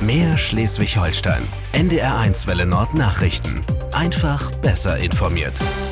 Mehr Schleswig-Holstein. NDR1 Welle Nord Nachrichten. Einfach besser informiert.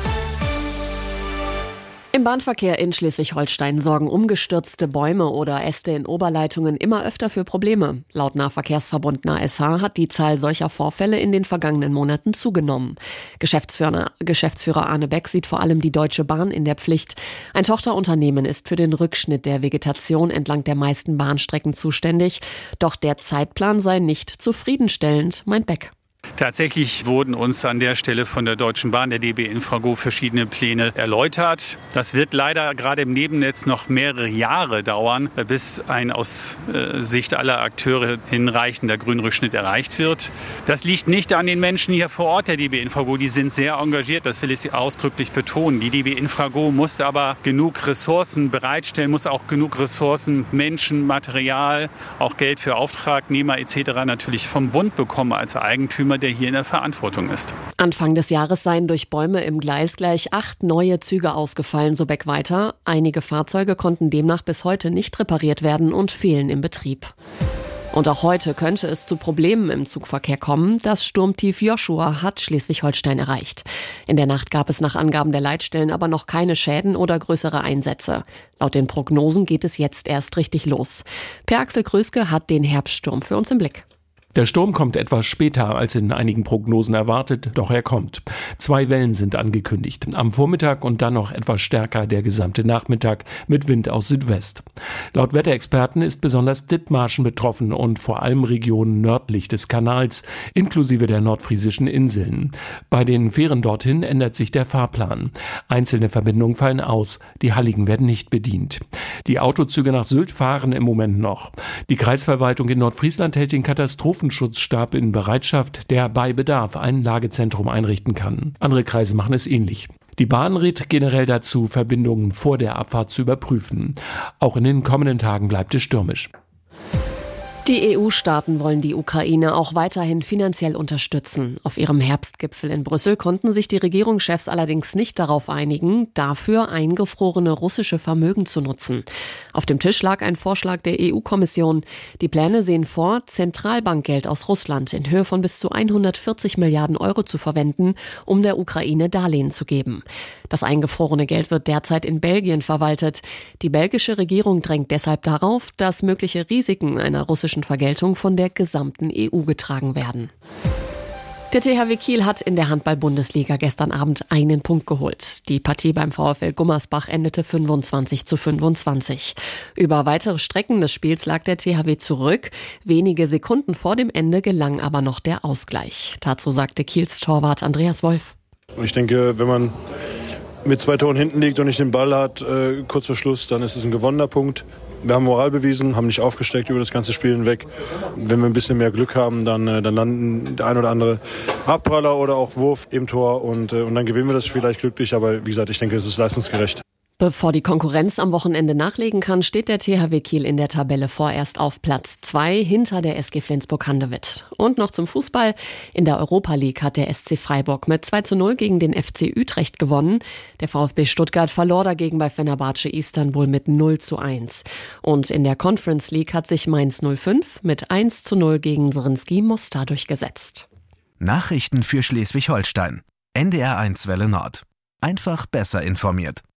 Im Bahnverkehr in Schleswig-Holstein sorgen umgestürzte Bäume oder Äste in Oberleitungen immer öfter für Probleme. Laut Nahverkehrsverbund NASH hat die Zahl solcher Vorfälle in den vergangenen Monaten zugenommen. Geschäftsführer Arne Beck sieht vor allem die Deutsche Bahn in der Pflicht. Ein Tochterunternehmen ist für den Rückschnitt der Vegetation entlang der meisten Bahnstrecken zuständig. Doch der Zeitplan sei nicht zufriedenstellend, meint Beck. Tatsächlich wurden uns an der Stelle von der Deutschen Bahn, der DB Infrago, verschiedene Pläne erläutert. Das wird leider gerade im Nebennetz noch mehrere Jahre dauern, bis ein aus Sicht aller Akteure hinreichender Grünrückschnitt erreicht wird. Das liegt nicht an den Menschen hier vor Ort der DB Infrago. Die sind sehr engagiert, das will ich ausdrücklich betonen. Die DB Infrago muss aber genug Ressourcen bereitstellen, muss auch genug Ressourcen, Menschen, Material, auch Geld für Auftragnehmer etc. natürlich vom Bund bekommen als Eigentümer, der hier in der Verantwortung ist. Anfang des Jahres seien durch Bäume im Gleis gleich 8 neue Züge ausgefallen, so Beck weiter. Einige Fahrzeuge konnten demnach bis heute nicht repariert werden und fehlen im Betrieb. Und auch heute könnte es zu Problemen im Zugverkehr kommen. Das Sturmtief Joshua hat Schleswig-Holstein erreicht. In der Nacht gab es nach Angaben der Leitstellen aber noch keine Schäden oder größere Einsätze. Laut den Prognosen geht es jetzt erst richtig los. Per Axel Kröske hat den Herbststurm für uns im Blick. Der Sturm kommt etwas später als in einigen Prognosen erwartet, doch er kommt. 2 Wellen sind angekündigt. Am Vormittag und dann noch etwas stärker der gesamte Nachmittag mit Wind aus Südwest. Laut Wetterexperten ist besonders Dithmarschen betroffen und vor allem Regionen nördlich des Kanals, inklusive der nordfriesischen Inseln. Bei den Fähren dorthin ändert sich der Fahrplan. Einzelne Verbindungen fallen aus, die Halligen werden nicht bedient. Die Autozüge nach Sylt fahren im Moment noch. Die Kreisverwaltung in Nordfriesland hält den Katastrophenschutzstab in Bereitschaft, der bei Bedarf ein Lagezentrum einrichten kann. Andere Kreise machen es ähnlich. Die Bahn rät generell dazu, Verbindungen vor der Abfahrt zu überprüfen. Auch in den kommenden Tagen bleibt es stürmisch. Die EU-Staaten wollen die Ukraine auch weiterhin finanziell unterstützen. Auf ihrem Herbstgipfel in Brüssel konnten sich die Regierungschefs allerdings nicht darauf einigen, dafür eingefrorene russische Vermögen zu nutzen. Auf dem Tisch lag ein Vorschlag der EU-Kommission. Die Pläne sehen vor, Zentralbankgeld aus Russland in Höhe von bis zu 140 Milliarden Euro zu verwenden, um der Ukraine Darlehen zu geben. Das eingefrorene Geld wird derzeit in Belgien verwaltet. Die belgische Regierung drängt deshalb darauf, dass mögliche Risiken einer russischen Vergeltung von der gesamten EU getragen werden. Der THW Kiel hat in der Handball-Bundesliga gestern Abend einen Punkt geholt. Die Partie beim VfL Gummersbach endete 25:25. Über weitere Strecken des Spiels lag der THW zurück. Wenige Sekunden vor dem Ende gelang aber noch der Ausgleich. Dazu sagte Kiels Torwart Andreas Wolf. Ich denke, wenn man mit 2 Toren hinten liegt und nicht den Ball hat, kurz vor Schluss, dann ist es ein gewonnener Punkt. Wir haben Moral bewiesen, haben nicht aufgesteckt über das ganze Spiel hinweg. Wenn wir ein bisschen mehr Glück haben, dann landen der ein oder andere Abpraller oder auch Wurf im Tor und dann gewinnen wir das Spiel leicht glücklich. Aber wie gesagt, ich denke, es ist leistungsgerecht. Bevor die Konkurrenz am Wochenende nachlegen kann, steht der THW Kiel in der Tabelle vorerst auf Platz 2 hinter der SG Flensburg-Handewitt. Und noch zum Fußball. In der Europa League hat der SC Freiburg mit 2:0 gegen den FC Utrecht gewonnen. Der VfB Stuttgart verlor dagegen bei Fenerbahce Istanbul mit 0:1. Und in der Conference League hat sich Mainz 05 mit 1:0 gegen Zrinski Mostar durchgesetzt. Nachrichten für Schleswig-Holstein. NDR1 Welle Nord. Einfach besser informiert.